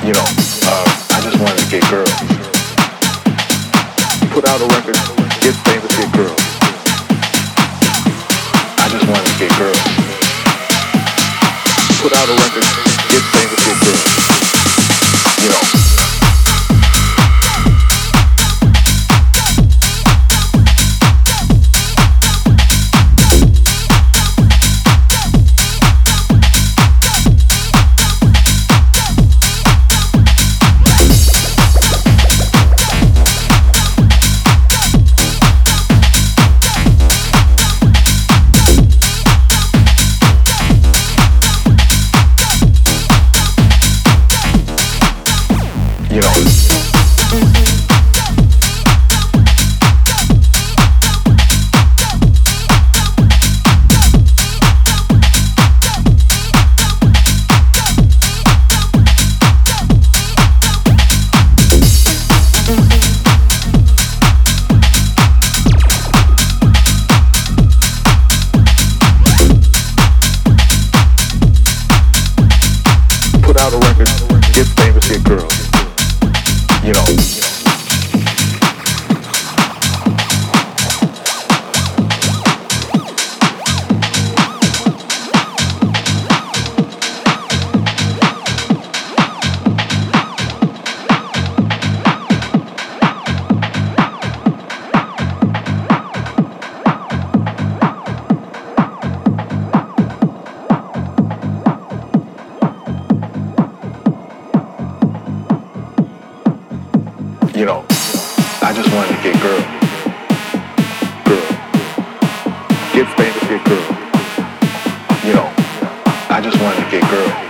You know, I just wanted to get girls. Put out a record, get famous, get girls. I just wanted to get girls. Put out a record, get famous, get girls. You know. Out a record, get famous, get girls. You know. You know, I just wanted to get girl. Get famous, get girl. You know, I just wanted to get girl.